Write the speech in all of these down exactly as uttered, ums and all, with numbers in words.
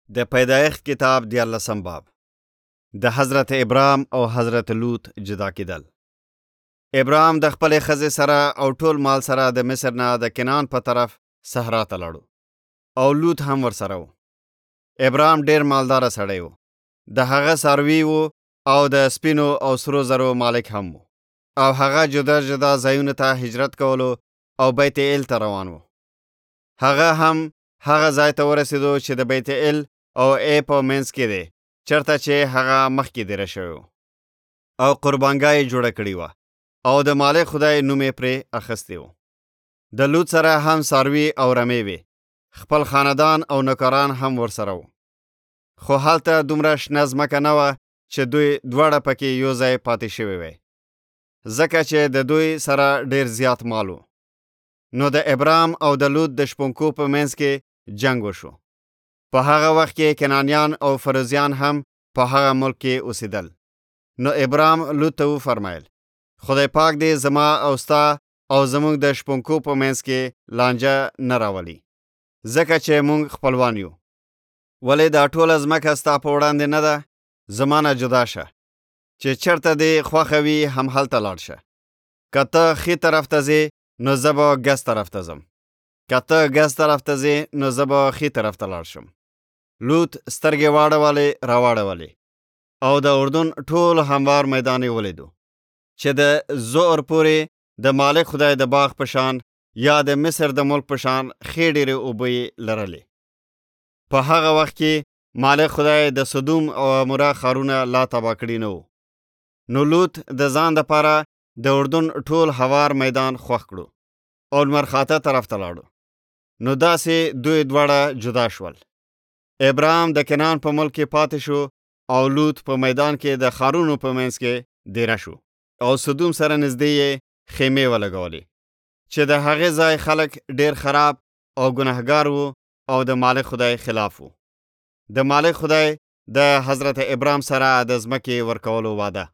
د پیدایښت کتاب دیارلسم باب د حضرت ابرام او حضرت لوط جدا کېدل. ابرام د خپلې ښځې سره او ټول مال سره د مصر نه د کنعان په طرف صحرا ته لاړو او لوط هم ورسره و. ابرام ډېر مالداره سړی و. د هغه څاروي و او د سپینو او سرو زرو مالک هم و او هغه جدا جدا ځایونو ته هجرت کولو او بیت ایل ته روان و. هغه هم هغه ځای ته ورسېدو چې د بیت ایل او ای په منځ کې دی، چرته چې هغه مخکې دیره شوی و او قربانګاه یې جوړه کړې وه او د مالک خدای نوم یې پرې اخیستی و. د لوط سره هم څاروي او رمې وې، خپل خاندان او نوکران هم ورسره و. خو هلته دومره شنه ځمکه نه وه چې دوی دواړه پکې یو ځای پاتې شوي وی، ځکه چې د دوی سره ډېر زیات مال و. نو د ابرام او د لوط د شپونکو په منځ کې جنگ وشو. په هغه وخت کې کنعانیان او فرزیان هم په هغه ملک کې اوسېدل. نو ابرام لوط ته وفرمایل: خدای پاک دې زما او ستا او زموږ د شپونکو په منځ کې لانجه نه راولي، ځکه چې موږ خپلوان یو. ولې دا ټوله ځمکه ستا په وړاندې نه ده؟ زما نه جدا شه، چې چېرته دې خوښه وي همهلته لاړ شه. که ته ښي طرف ته ځې نو زه به ګس طرف ته ځم، که ته ګس طرف ته ځې نو زه به ښي طرف ته لاړ شم. لوط سترګې واړولې راواړولې او د اردن ټول هموار میدان یې ولیدو، چې د زور پورې د مالک خدای د باغ په شان یا د مصر د ملک په شان ښې ډېرې اوبه یې لرلې. په هغه وخت کې مالک خدای د سدوم او عموره ښارونه لا تباه کړي نه وو. نو لوط د ځان دپاره د اردن ټول هوار میدان خوښ کړو او لمر خاته طرف ته لاړو. نو داسې دوی دواړه جدا شول. ابرام د کنعان په ملک کې پاتې شو او لوط په میدان کې د ښارونو په منځ کې دیره شو او سدوم سره نږدې یې خیمې ولګولې، چې د هغې ځای خلک ډېر خراب او ګناهګار وو او د مالک خدای خلاف وو. د مالک خدای د حضرت ابرام سره د ځمکې ورکولو وعده.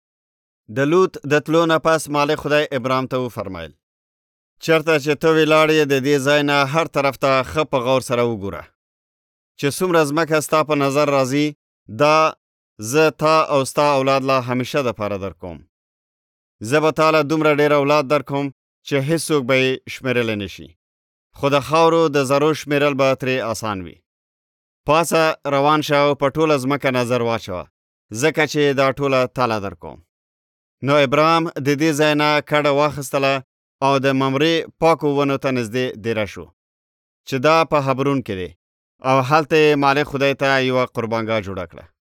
د لوط د تلو نه پس مالک خدای ابرام ته وفرمایل: چېرته چې ته ولاړې د دې ځای نه هر طرف ته ښه په غور سره وګوره، چې څومره ځمکه ستا په نظر راځي دا زه تا او ستا اولاد لا همیشه دپاره در کوم. زه به تاله دومره ډېر اولاد در کوم چې هیڅوک به یې شمېرلی نه شي، خو د خاورو د ذرو شمېرل به ترې آسان وي. پاسه روان شه او په ټوله ځمکه نظر واچوه، ځکه چې دا ټوله تاله در کوم. نو ابرام د دې ځای نه کډه واخیستله او د ممرې پاکو ونو ته نږدې دیره شو، چې دا په حبرون کې دی، او هلته یې مالک خدای ته یوه قربانګاه جوړه کړه.